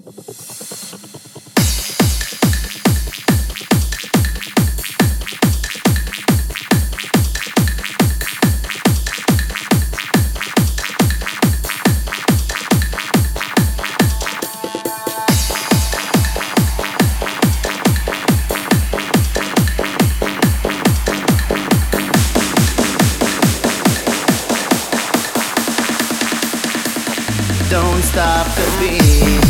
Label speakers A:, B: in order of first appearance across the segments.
A: Don't stop the beat.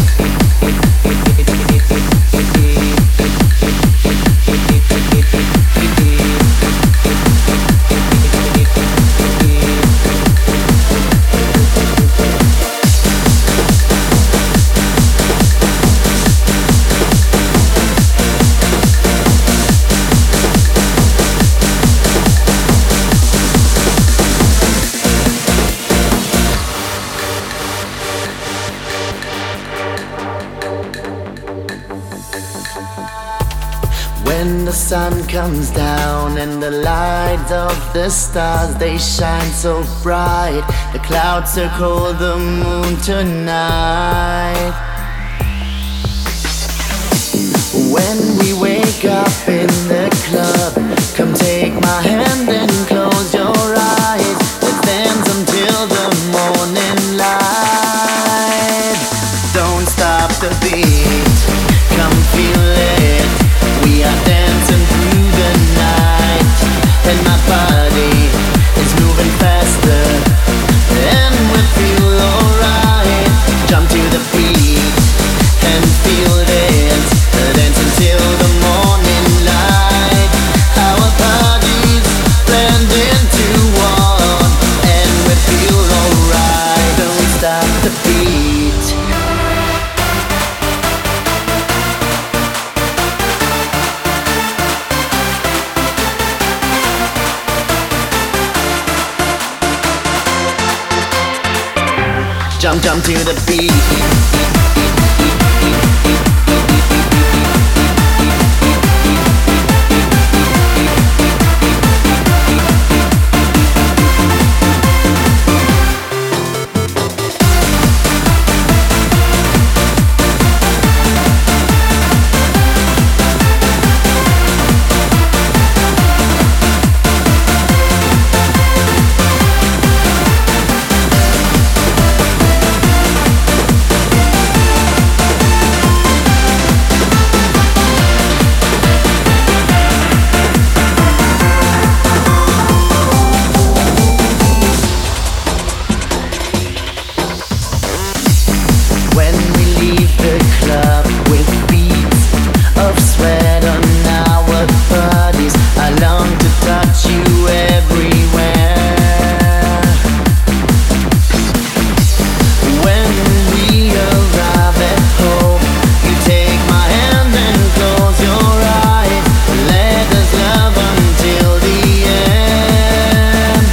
A: When the sun comes down and the light of the stars, they shine so bright, the clouds circle the moon tonight. When we wake up in the club, come take my hand and close your eyes. Let's dance until the morning light. Don't stop the beat, come feel it. We are dancing through the night, and my body is moving faster, and we feel alright. Jump to the beat and feel it, dance until the morning light. Our bodies blend into one, and we feel alright. Don't stop the beat. Jump to the beat. When we leave the club with beats of sweat on our bodies, I long to touch you everywhere. When we arrive at home, you take my hand and close your eyes. Let us love until the end.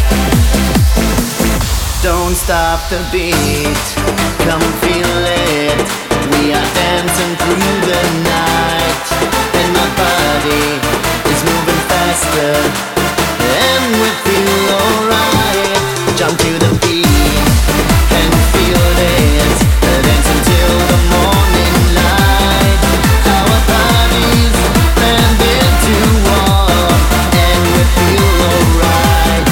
A: Don't stop the beat, come feel it. We are dancing through the night, and my body is moving faster, and we feel alright. Jump to the beat and feel it, dance until the morning light. Our bodies blend into one, and we feel alright.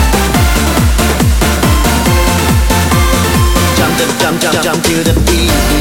A: Jump to the beat.